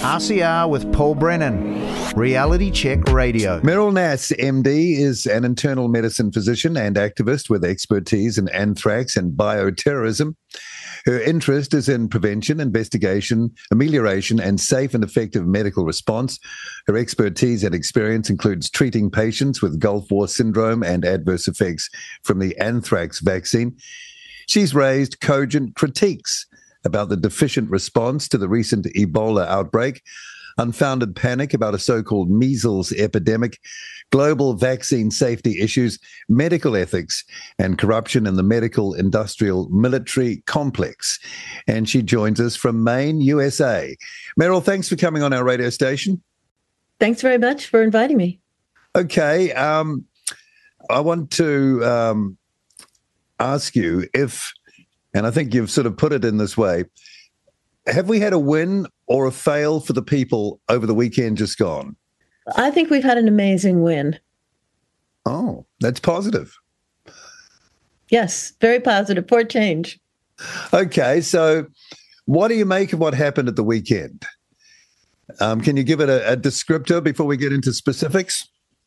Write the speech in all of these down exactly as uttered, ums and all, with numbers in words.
R C R with Paul Brennan, Reality Check Radio. Meryl Nass, M D, is an internal medicine physician and activist with expertise in anthrax and bioterrorism. Her interest is in prevention, investigation, amelioration, and safe and effective medical response. Her expertise and experience includes treating patients with Gulf War syndrome and adverse effects from the anthrax vaccine. She's raised cogent critiques about the deficient response to the recent Ebola outbreak, unfounded panic about a so-called measles epidemic, global vaccine safety issues, medical ethics, and corruption in the medical, industrial, military complex. And she joins us from Maine, U S A. Meryl, thanks for coming on our radio station. Thanks very much for inviting me. Okay. Um, I want to um, ask you if, and I think you've sort of put it in this way, have we had a win or a fail for the people over the weekend just gone? I think we've had an amazing win. Oh, that's positive. Yes, very positive for change. Okay, so what do you make of what happened at the weekend? Um, can you give it a, a descriptor before we get into specifics?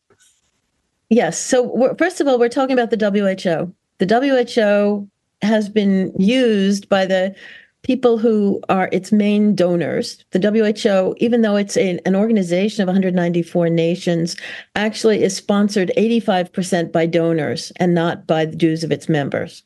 Yes. So we're, first of all, we're talking about the W H O. The W H O has been used by the people who are its main donors. The W H O, even though it's a, an organization of one hundred ninety-four nations, actually is sponsored eighty-five percent by donors and not by the dues of its members.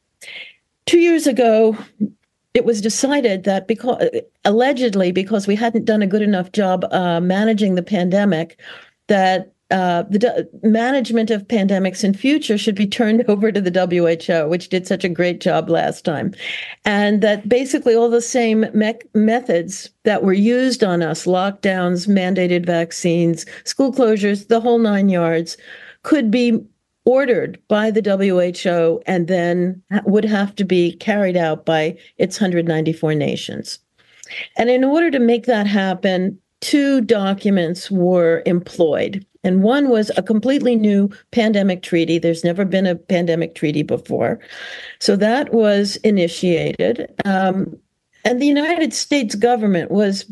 Two years ago, it was decided that because, allegedly, because we hadn't done a good enough job uh, managing the pandemic, that Uh, the d- management of pandemics in future should be turned over to the W H O, which did such a great job last time. And that basically all the same me- methods that were used on us, lockdowns, mandated vaccines, school closures, the whole nine yards, could be ordered by the W H O and then would have to be carried out by its one hundred ninety-four nations. And in order to make that happen, two documents were employed. And one was a completely new pandemic treaty. There's never been a pandemic treaty before. So that was initiated. Um, and the United States government was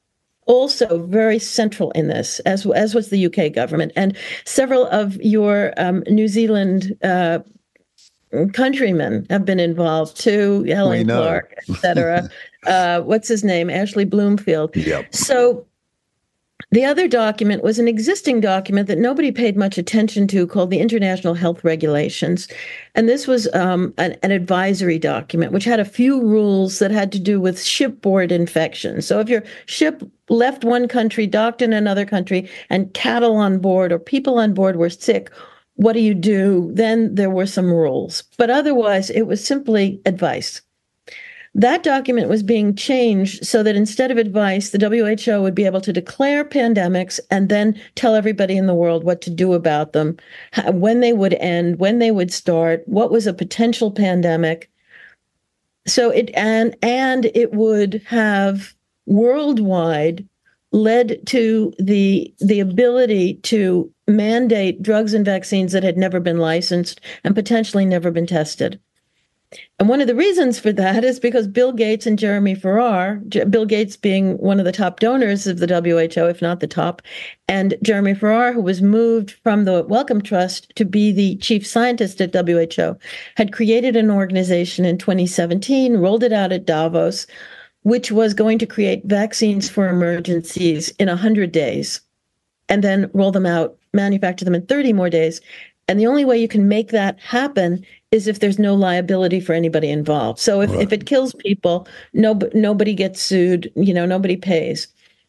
also very central in this, as, as was the U K government. And several of your um, New Zealand uh, countrymen have been involved too, Helen Clark, et cetera. uh, what's his name? Ashley Bloomfield. Yep. So the other document was an existing document that nobody paid much attention to called the International Health Regulations. And this was um, an, an advisory document, which had a few rules that had to do with shipboard infections. So if your ship left one country, docked in another country, and cattle on board or people on board were sick, what do you do? Then there were some rules. But otherwise, it was simply advice. That document was being changed so that instead of advice, the W H O would be able to declare pandemics and then tell everybody in the world what to do about them, when they would end, when they would start, what was a potential pandemic. So it and and it would have worldwide led to the the ability to mandate drugs and vaccines that had never been licensed and potentially never been tested. And one of the reasons for that is because Bill Gates and Jeremy Farrar, Bill Gates being one of the top donors of the W H O, if not the top, and Jeremy Farrar, who was moved from the Wellcome Trust to be the chief scientist at W H O, had created an organization in twenty seventeen, rolled it out at Davos, which was going to create vaccines for emergencies in one hundred days, and then roll them out, manufacture them in thirty more days. And the only way you can make that happen is if there's no liability for anybody involved. So if, right. if it kills people, no, nobody gets sued, you know, nobody pays.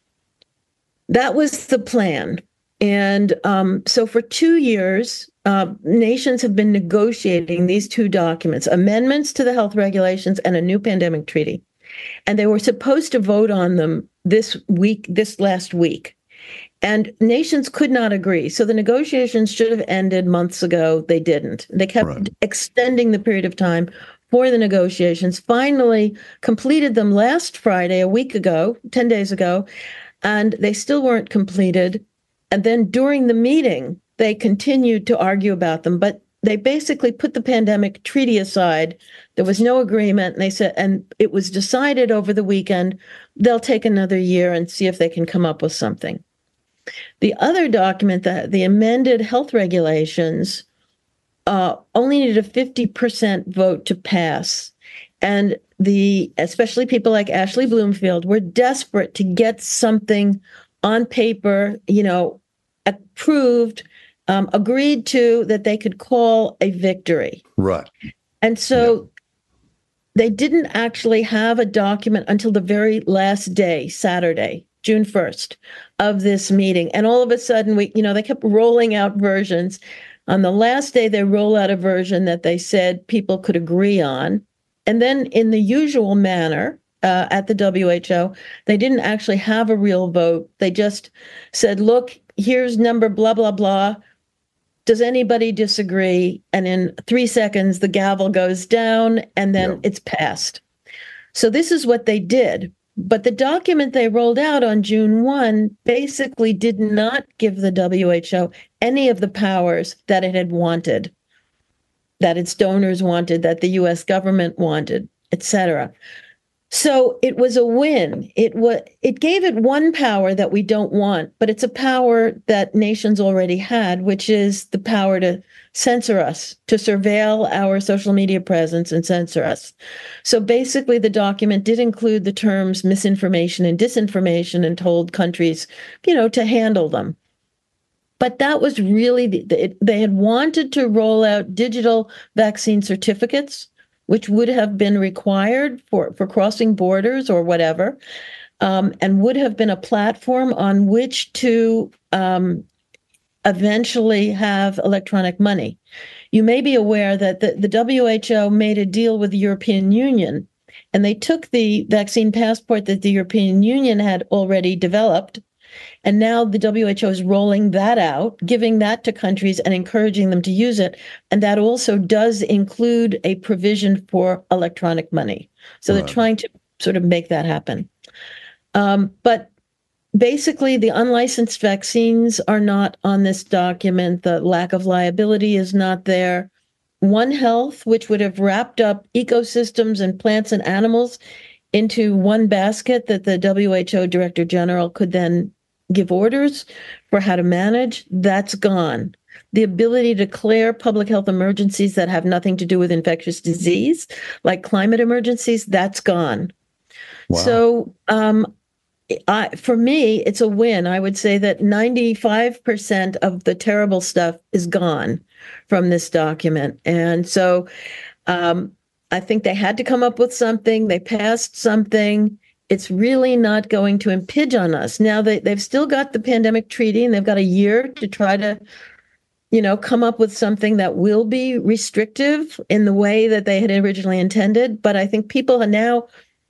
That was the plan. And um, so for two years, uh, nations have been negotiating these two documents, amendments to the health regulations and a new pandemic treaty. And they were supposed to vote on them this week, this last week. And nations could not agree. So the negotiations should have ended months ago. They didn't. They kept right. extending the period of time for the negotiations, finally completed them last Friday, a week ago, ten days ago, and they still weren't completed. And then during the meeting, they continued to argue about them. But they basically put the pandemic treaty aside. There was no agreement, and they said, and it was decided over the weekend, they'll take another year and see if they can come up with something. The other document, that the amended health regulations, uh, only needed a fifty percent vote to pass. And the, especially people like Ashley Bloomfield, were desperate to get something on paper, you know, approved, um, agreed to, that they could call a victory. Right. And so Yep. they didn't actually have a document until the very last day, Saturday, June first, of this meeting. And all of a sudden, we, you know, they kept rolling out versions. On the last day, they roll out a version that they said people could agree on. And then in the usual manner, uh, at the W H O, they didn't actually have a real vote. They just said, look, here's number blah, blah, blah. Does anybody disagree? And in three seconds, the gavel goes down and then Yep. it's passed. So this is what they did. But the document they rolled out on June first basically did not give the W H O any of the powers that it had wanted, that its donors wanted, that the U S government wanted, et cetera. So it was a win. It was, it gave it one power that we don't want, but it's a power that nations already had, which is the power to censor us, to surveil our social media presence and censor us. So basically, the document did include the terms misinformation and disinformation and told countries, you know, to handle them. But that was really, the, it, they had wanted to roll out digital vaccine certificates, which would have been required for, for crossing borders or whatever, um, and would have been a platform on which to um, eventually have electronic money. You may be aware that the, the W H O made a deal with the European Union, and they took the vaccine passport that the European Union had already developed, and now the W H O is rolling that out, giving that to countries and encouraging them to use it. And that also does include a provision for electronic money. So Right. they're trying to sort of make that happen. Um, but basically, the unlicensed vaccines are not on this document. The lack of liability is not there. One Health, which would have wrapped up ecosystems and plants and animals into one basket that the W H O Director General could then give orders for how to manage, that's gone. The ability to declare public health emergencies that have nothing to do with infectious disease, like climate emergencies, that's gone. Wow. So um, I, for me, it's a win. I would say that ninety-five percent of the terrible stuff is gone from this document. And so um, I think they had to come up with something. They passed something. It's really not going to impinge on us. Now, they, they've still got the pandemic treaty, and they've got a year to try to, you know, come up with something that will be restrictive in the way that they had originally intended. But I think people are now,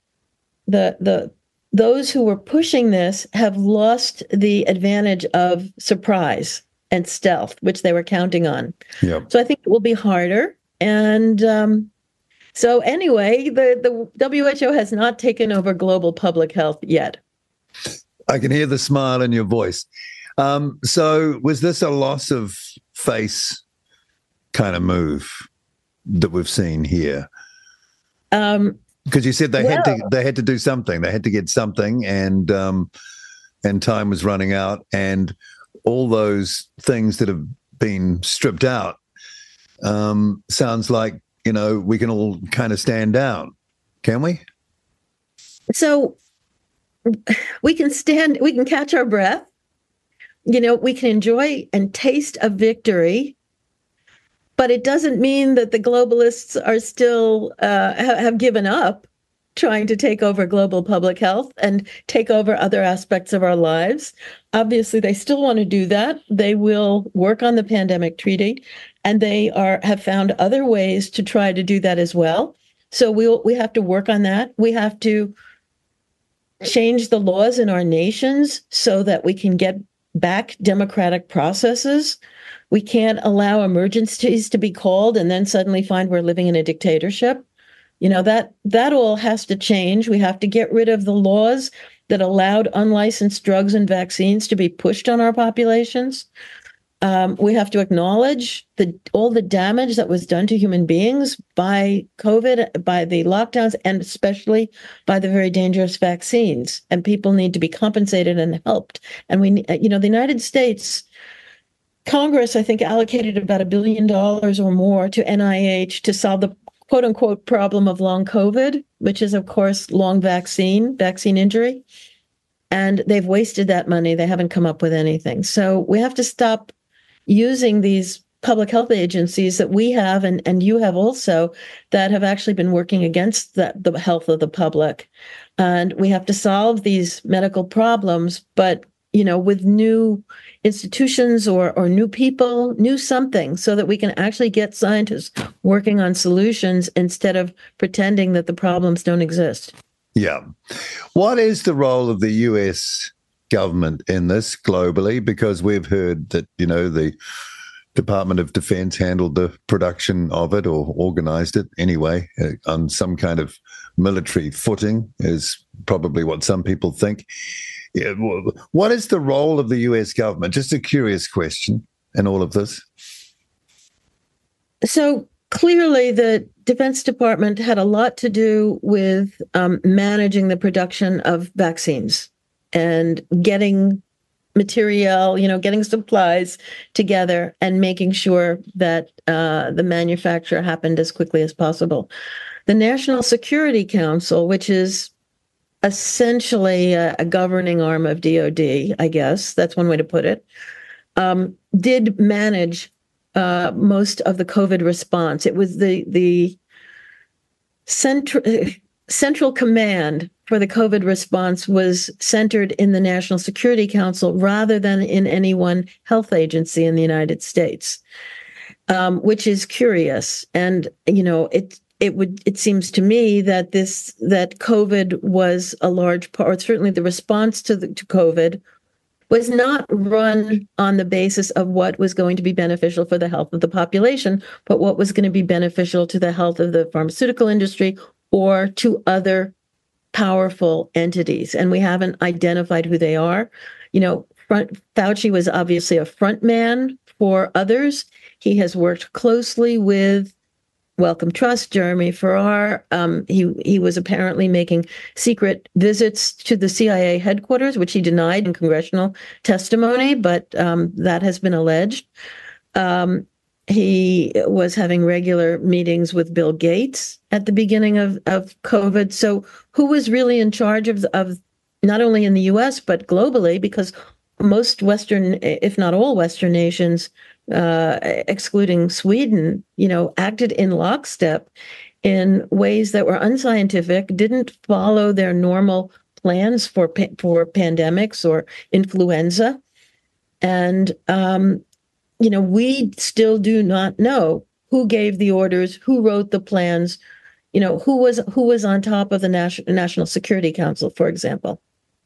the the those who were pushing this have lost the advantage of surprise and stealth, which they were counting on. Yep. So I think it will be harder. And um, so anyway, the, the W H O has not taken over global public health yet. I can hear the smile in your voice. Um, so was this a loss of face kind of move that we've seen here? Um, Because you said they well, had to they had to do something. They had to get something, and um, and time was running out, and all those things that have been stripped out um, sounds like, you know, we can all kind of stand down, can we? So we can stand, we can catch our breath. You know, we can enjoy and taste a victory, but it doesn't mean that the globalists are still uh, ha- have given up trying to take over global public health and take over other aspects of our lives. Obviously, they still want to do that. They will work on the pandemic treaty, and they are have found other ways to try to do that as well. So we we'll, we have to work on that. We have to change the laws in our nations so that we can get back democratic processes. We can't allow emergencies to be called and then suddenly find we're living in a dictatorship. You know, that that all has to change. We have to get rid of the laws that allowed unlicensed drugs and vaccines to be pushed on our populations. Um, we have to acknowledge the all the damage that was done to human beings by COVID, by the lockdowns, and especially by the very dangerous vaccines. And people need to be compensated and helped. And we, you know, the United States Congress, I think, allocated about a billion dollars or more to N I H to solve the quote unquote problem of long COVID, which is, of course, long vaccine, vaccine injury. And they've wasted that money. They haven't come up with anything. So we have to stop using these public health agencies that we have and, and you have also that have actually been working against the, the health of the public. And we have to solve these medical problems, but you know, with new institutions or or new people, new something, so that we can actually get scientists working on solutions instead of pretending that the problems don't exist. Yeah. What is the role of the U S government in this globally? Because we've heard that, you know, the Department of Defense handled the production of it or organized it anyway uh, on some kind of military footing is probably what some people think. Yeah, what is the role of the U S government? Just a curious question in all of this. So clearly the Defense Department had a lot to do with um, managing the production of vaccines and getting material, you know, getting supplies together and making sure that uh, the manufacture happened as quickly as possible. The National Security Council, which is essentially a, a governing arm of D O D, I guess, that's one way to put it, um, did manage uh, most of the COVID response. It was the the central central command for the COVID response was centered in the National Security Council rather than in any one health agency in the United States, um, which is curious. And you know, it it would it seems to me that this that COVID was a large part, certainly the response to the, to COVID was not run on the basis of what was going to be beneficial for the health of the population, but what was going to be beneficial to the health of the pharmaceutical industry or to other powerful entities. And we haven't identified who they are. You know, front, Fauci was obviously a front man for others. He has worked closely with Wellcome Trust, Jeremy Farrar. Um, he he was apparently making secret visits to the C I A headquarters, which he denied in congressional testimony, but um, that has been alleged. Um, he was having regular meetings with Bill Gates at the beginning of, of COVID. So who was really in charge of, of not only in the U S, but globally, because most Western, if not all Western nations, uh, excluding Sweden, you know, acted in lockstep in ways that were unscientific, didn't follow their normal plans for for pandemics or influenza, and um, you know, we still do not know who gave the orders, who wrote the plans, you know, who was who was on top of the Nas- National Security Council, for example.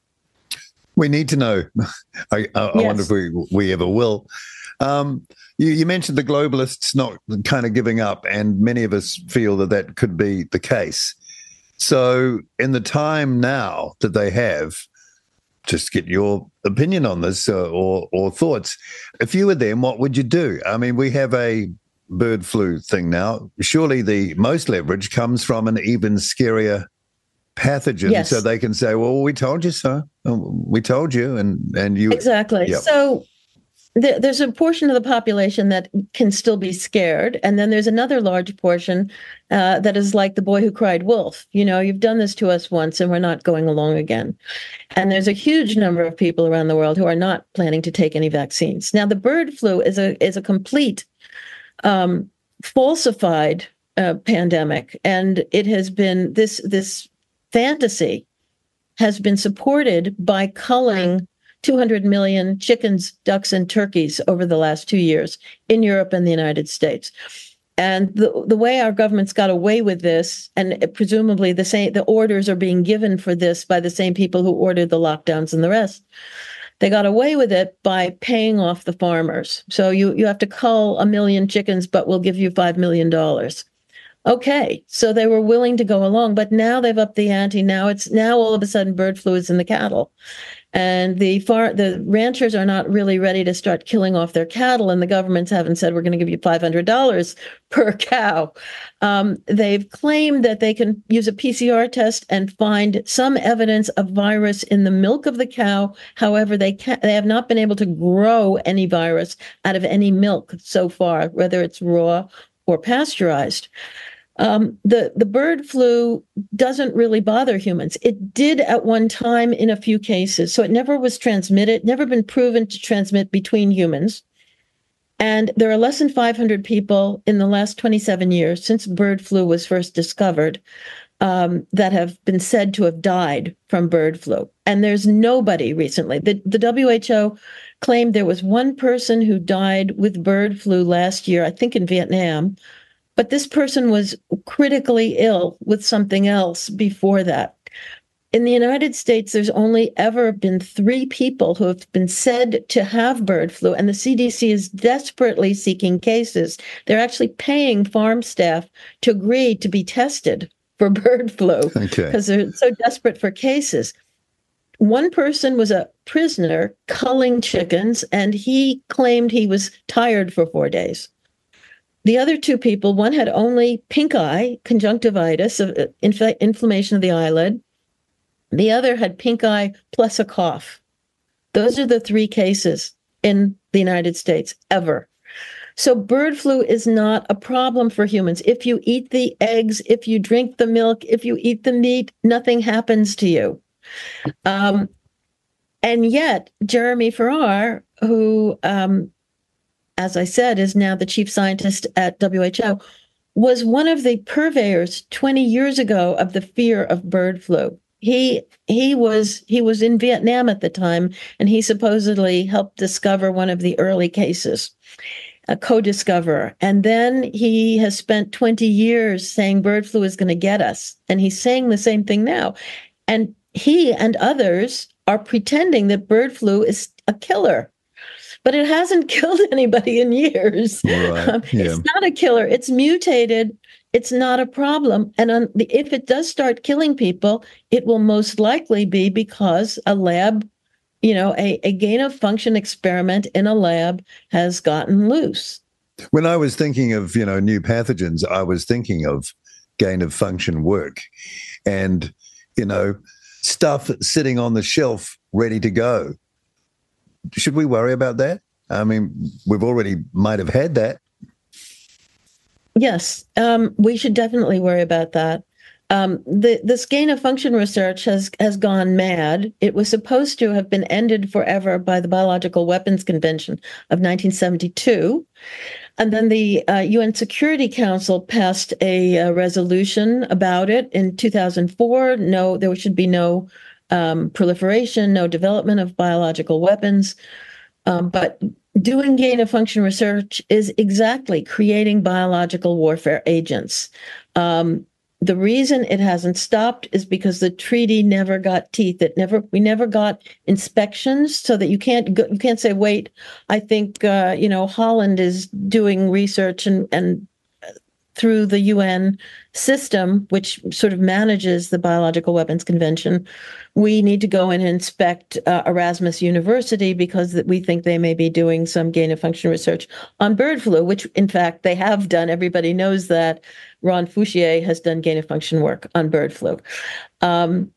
We need to know. I, I, I yes. wonder if we we ever will. Um, you, you mentioned the globalists not kind of giving up, and many of us feel that that could be the case. So in the time now that they have, just get your opinion on this uh, or, or thoughts. If you were them, what would you do? I mean, we have a bird flu thing now. Surely the most leverage comes from an even scarier pathogen, yes. So they can say, well, we told you so. We told you, and, and you... Exactly. Yep. So there's a portion of the population that can still be scared. And then there's another large portion uh, that is like the boy who cried wolf. You know, you've done this to us once and we're not going along again. And there's a huge number of people around the world who are not planning to take any vaccines. Now, the bird flu is a is a complete um, falsified uh, pandemic. And it has been this this fantasy has been supported by culling two hundred million chickens, ducks, and turkeys over the last two years in Europe and the United States. And the the way our government's got away with this, and presumably the same, the orders are being given for this by the same people who ordered the lockdowns and the rest. They got away with it by paying off the farmers. So you, you have to cull a million chickens, but we'll give you five million dollars. Okay, so they were willing to go along, but now they've upped the ante. Now it's now all of a sudden bird flu is in the cattle. And the far the ranchers are not really ready to start killing off their cattle, and the governments haven't said we're going to give you five hundred dollars per cow. Um, they've claimed that they can use a P C R test and find some evidence of virus in the milk of the cow. However, they can they have not been able to grow any virus out of any milk so far, whether it's raw or pasteurized. Um, the, the bird flu doesn't really bother humans. It did at one time in a few cases. So it never was transmitted, never been proven to transmit between humans. And there are less than five hundred people in the last twenty-seven years since bird flu was first discovered um, that have been said to have died from bird flu. And there's nobody recently. The, the W H O claimed there was one person who died with bird flu last year, I think in Vietnam. But this person was critically ill with something else before that. In the United States, there's only ever been three people who have been said to have bird flu, and the C D C is desperately seeking cases. They're actually paying farm staff to agree to be tested for bird flu because okay. they're so desperate for cases. One person was a prisoner culling chickens, and he claimed he was tired for four days. The other two people, one had only pink eye, conjunctivitis, inf- inflammation of the eyelid. The other had pink eye plus a cough. Those are the three cases in the United States ever. So bird flu is not a problem for humans. If you eat the eggs, if you drink the milk, if you eat the meat, nothing happens to you. Um, and yet, Jeremy Farrar, who... Um, as I said, is now the chief scientist at W H O, was one of the purveyors twenty years ago of the fear of bird flu. He he was he was in Vietnam at the time, and he supposedly helped discover one of the early cases, a co-discoverer. And then he has spent twenty years saying bird flu is going to get us, and he's saying the same thing now. And he and others are pretending that bird flu is a killer. But it hasn't killed anybody in years. Right. Um, Yeah. It's not a killer. It's mutated. It's not a problem. And on the, if it does start killing people, it will most likely be because a lab, you know, a, a gain of function experiment in a lab has gotten loose. When I was thinking of, you know, new pathogens, I was thinking of gain of function work and, you know, stuff sitting on the shelf ready to go. Should we worry about that? I mean, we've already might have had that. Yes, um, we should definitely worry about that. Um, the, this gain of function research has, has gone mad. It was supposed to have been ended forever by the Biological Weapons Convention of nineteen seventy-two. And then the uh, U N Security Council passed a, a resolution about it in two thousand four. No, there should be no Um, proliferation, no development of biological weapons. Um, but doing gain of function research is exactly creating biological warfare agents. Um, the reason it hasn't stopped is because the treaty never got teeth. It never, we never got inspections, so that you can't go, you can't say, wait, I think uh, you know Holland is doing research and and through the U N system, which sort of manages the Biological Weapons Convention, we need to go in and inspect uh, Erasmus University because that we think they may be doing some gain of function research on bird flu, which in fact they have done. Everybody knows that. Ron Fouchier has done gain of function work on bird flu. Um,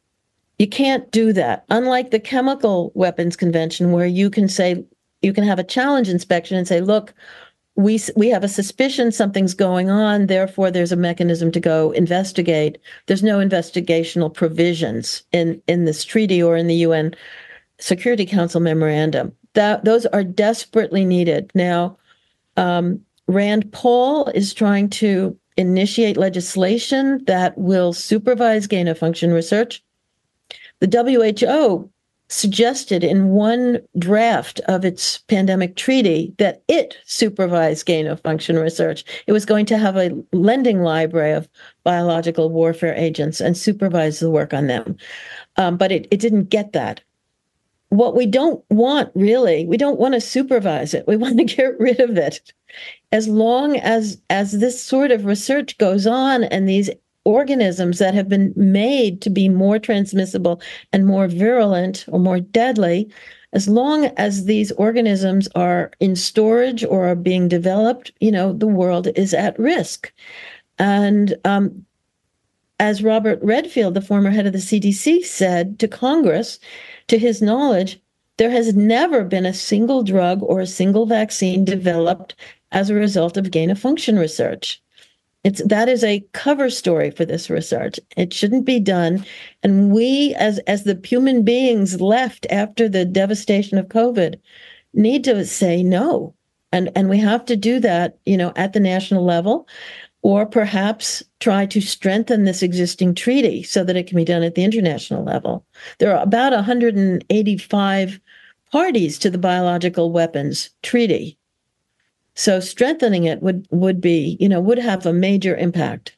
you can't do that. Unlike the Chemical Weapons Convention, where you can say, you can have a challenge inspection and say, look, we we have a suspicion something's going on, therefore there's a mechanism to go investigate. There's no investigational provisions in, in this treaty or in the U N Security Council memorandum. That those are desperately needed. Now, um, Rand Paul is trying to initiate legislation that will supervise gain of function research. The W H O suggested in one draft of its pandemic treaty that it supervise gain of function research. It was going to have a lending library of biological warfare agents and supervise the work on them. Um, but it, it didn't get that. What we don't want, really, we don't want to supervise it. We want to get rid of it. As long as, as this sort of research goes on and these organisms that have been made to be more transmissible and more virulent or more deadly, as long as these organisms are in storage or are being developed, you know, the world is at risk. And um, as Robert Redfield, the former head of the C D C, said to Congress, to his knowledge, there has never been a single drug or a single vaccine developed as a result of gain-of-function research. It's that is a cover story for this research. It shouldn't be done. And we, as as the human beings left after the devastation of COVID, need to say no. And and we have to do that, you know, at the national level, or perhaps try to strengthen this existing treaty so that it can be done at the international level. There are about one hundred eighty-five parties to the Biological Weapons Treaty. So strengthening it would would be, you know, would have a major impact.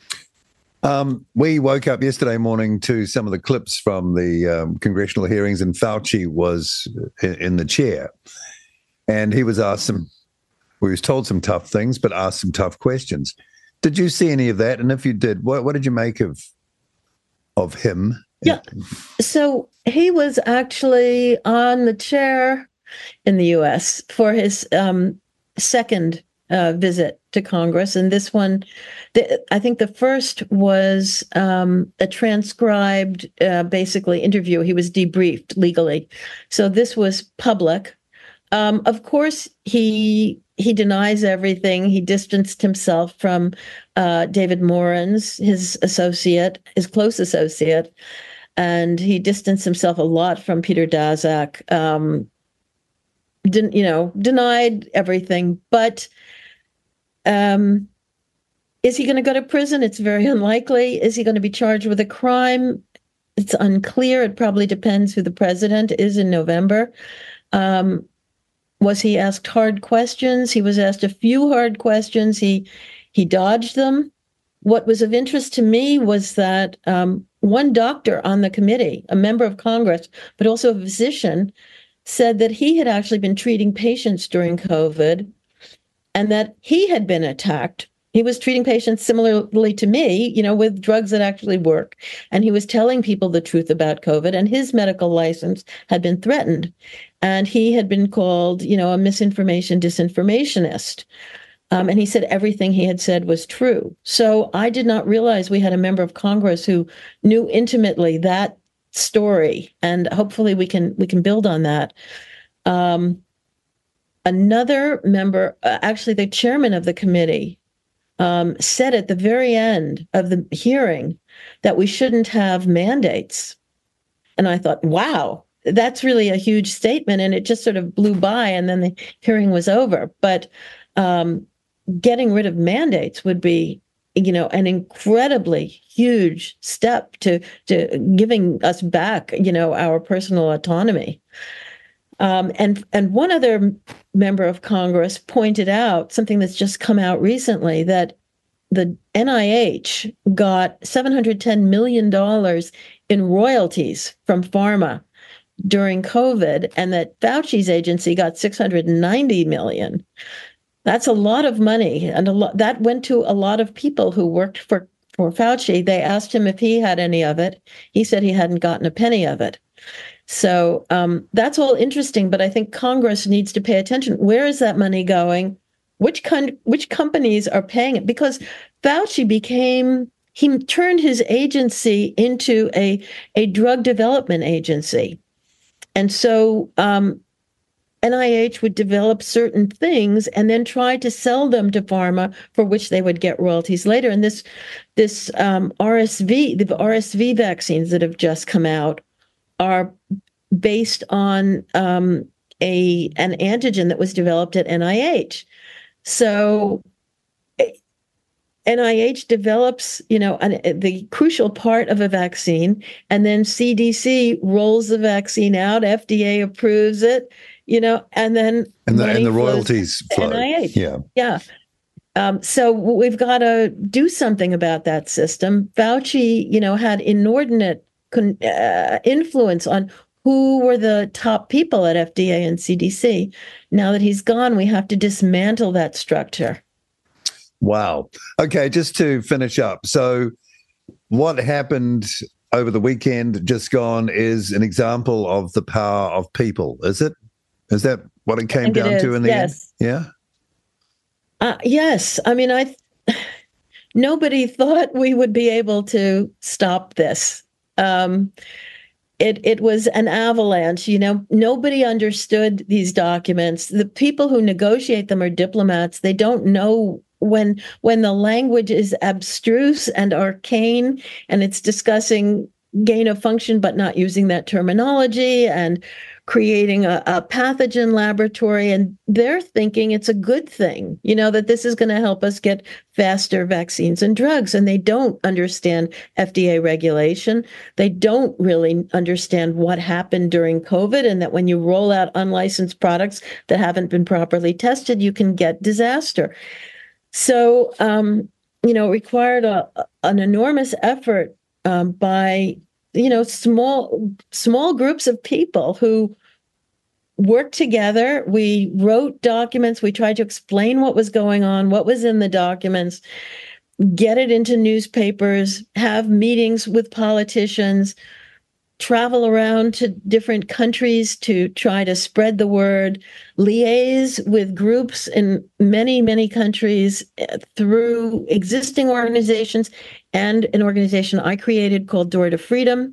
Um, we woke up yesterday morning to some of the clips from the um, congressional hearings, and Fauci was in, in the chair, and he was asked some, we was told some tough things, but asked some tough questions. Did you see any of that? And if you did, what what did you make of of him? Yeah. So he was actually on the chair in the U S for his um, second uh, visit to Congress. And this one, the, I think the first was um, a transcribed, uh, basically, interview. He was debriefed legally. So this was public. Um, of course, he he denies everything. He distanced himself from uh, David Morans, his associate, his close associate, and he distanced himself a lot from Peter Daszak. Um, Den, you know, denied everything, but um, is he going to go to prison? It's very unlikely. Is he going to be charged with a crime? It's unclear. It probably depends who the president is in November. Um, was he asked hard questions? He was asked a few hard questions. He he dodged them. What was of interest to me was that um, one doctor on the committee, a member of Congress, but also a physician, said that he had actually been treating patients during COVID and that he had been attacked. He was treating patients similarly to me, you know, with drugs that actually work. And he was telling people the truth about COVID, and his medical license had been threatened. And he had been called, you know, a misinformation disinformationist. Um, and he said everything he had said was true. So I did not realize we had a member of Congress who knew intimately that story, and hopefully we can we can build on that. Um, another member, uh, actually the chairman of the committee, um, said at the very end of the hearing that we shouldn't have mandates. And I thought, wow, that's really a huge statement, and it just sort of blew by, and then the hearing was over. But um, getting rid of mandates would be, you know, an incredibly huge step to to giving us back, you know, our personal autonomy. Um, and and one other member of Congress pointed out something that's just come out recently, that the N I H got seven hundred ten million dollars in royalties from pharma during COVID, and that Fauci's agency got six hundred ninety million dollars. That's a lot of money, and a lot that went to a lot of people who worked for, for Fauci. They asked him if he had any of it. He said he hadn't gotten a penny of it. So um, that's all interesting, but I think Congress needs to pay attention. Where is that money going? Which con- which companies are paying it? Because Fauci became, he turned his agency into a, a drug development agency. And so um, N I H would develop certain things and then try to sell them to pharma, for which they would get royalties later. And this, this um, R S V, the R S V vaccines that have just come out are based on um, a an antigen that was developed at N I H. So N I H develops, you know, an, the crucial part of a vaccine, and then C D C rolls the vaccine out, F D A approves it, you know, and then and the, and the royalties flow. N I H. Yeah, yeah. Um, so we've got to do something about that system. Fauci, you know, had inordinate con- uh, influence on who were the top people at F D A and C D C. Now that he's gone, we have to dismantle that structure. Wow. Okay, just to finish up. So what happened over the weekend just gone is an example of the power of people, is it? Is that what it came down to in the yes. end? Yeah. Uh, yes. I mean, I nobody thought we would be able to stop this. Um, it it was an avalanche. You know, nobody understood these documents. The people who negotiate them are diplomats. They don't know when when the language is abstruse and arcane, and it's discussing gain of function, but not using that terminology, and creating a, a pathogen laboratory, and they're thinking it's a good thing, you know, that this is going to help us get faster vaccines and drugs. And they don't understand F D A regulation. They don't really understand what happened during COVID, and that when you roll out unlicensed products that haven't been properly tested, you can get disaster. So, um, you know, it required a, an enormous effort um, by, you know, small, small groups of people who worked together. We wrote documents. We tried to explain what was going on, what was in the documents, get it into newspapers, have meetings with politicians, travel around to different countries to try to spread the word, liaise with groups in many, many countries through existing organizations and an organization I created called Door to Freedom.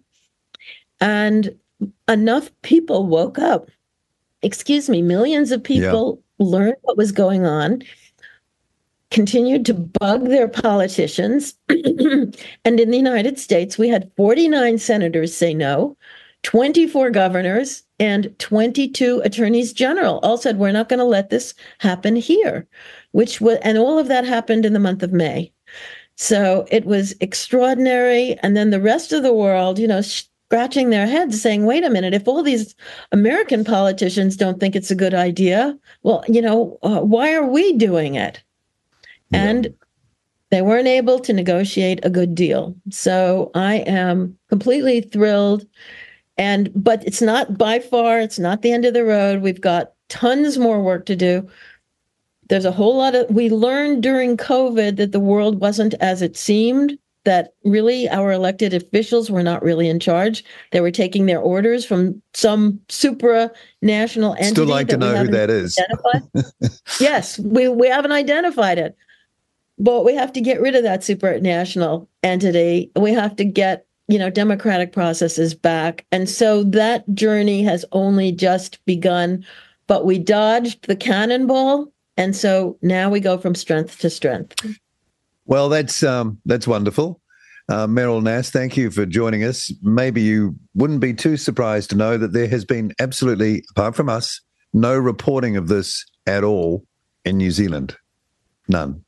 And enough people woke up. Excuse me, millions of people yeah. learned what was going on, continued to bug their politicians. And in the United States, we had forty-nine senators say no, twenty-four governors, and twenty-two attorneys general all said, we're not going to let this happen here, which was, and all of that happened in the month of May. So it was extraordinary. And then the rest of the world, you know, scratching their heads saying, wait a minute, if all these American politicians don't think it's a good idea, well, you know, uh, why are we doing it? Yeah. And they weren't able to negotiate a good deal. So I am completely thrilled. And but it's not by far, it's not the end of the road. We've got tons more work to do. There's a whole lot of, we learned during COVID that the world wasn't as it seemed, that really our elected officials were not really in charge. They were taking their orders from some supranational entity. Still like to know who that is. Yes, we, we haven't identified it. But we have to get rid of that supranational entity. We have to get, you know, democratic processes back. And so that journey has only just begun. But we dodged the cannonball. And so now we go from strength to strength. Well, that's um, that's wonderful. Uh, Meryl Nass, thank you for joining us. Maybe you wouldn't be too surprised to know that there has been absolutely, apart from us, no reporting of this at all in New Zealand. None.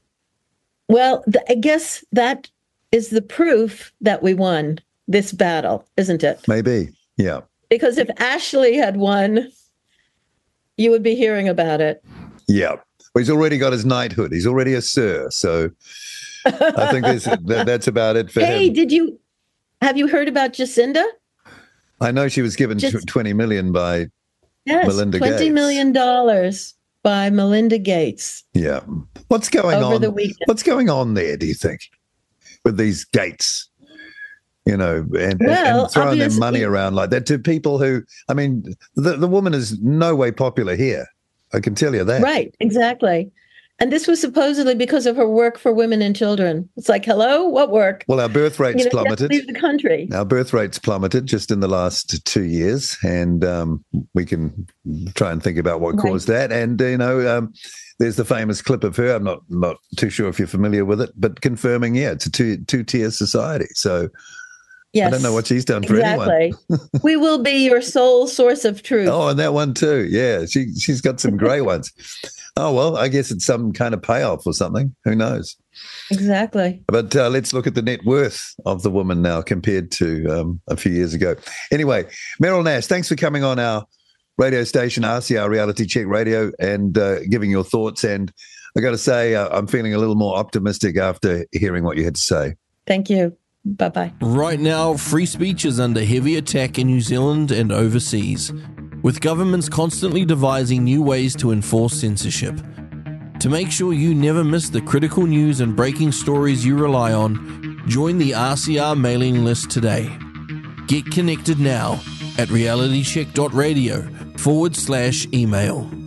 Well, th- I guess that is the proof that we won this battle, isn't it? Maybe, yeah. Because if Ashley had won, you would be hearing about it. Yeah. Well, he's already got his knighthood. He's already a sir. So I think that, that's about it for hey, him. Hey, did you, have you heard about Jacinda? I know she was given Just, twenty million by yes, Melinda Gates. twenty million dollars by Melinda Gates. Yeah. What's going over on? The weekend. What's going on there, do you think, with these Gates? You know, and, well, and throwing their money around like that to people who, I mean, the, the woman is no way popular here. I can tell you that. Right, exactly. And this was supposedly because of her work for women and children. It's like, hello, what work? Well, our birth rates you know, plummeted. Leave the country. Our birth rates plummeted just in the last two years, and um, we can try and think about what right. caused that. And uh, you know, um, there's the famous clip of her. I'm not not too sure if you're familiar with it, but confirming, yeah, it's a two two tier society. So. Yes, I don't know what she's done for exactly. anyone. We will be your sole source of truth. Oh, and that one too. Yeah, she, she's got some great ones. Oh, well, I guess it's some kind of payoff or something. Who knows? Exactly. But uh, let's look at the net worth of the woman now compared to um, a few years ago. Anyway, Meryl Nass, thanks for coming on our radio station, R C R Reality Check Radio, and uh, giving your thoughts. And I got to say, uh, I'm feeling a little more optimistic after hearing what you had to say. Thank you. Bye-bye. Right now, free speech is under heavy attack in New Zealand and overseas, with governments constantly devising new ways to enforce censorship. To make sure you never miss the critical news and breaking stories you rely on, Join the R C R mailing list today. Get connected now at realitycheck.radio forward slash email.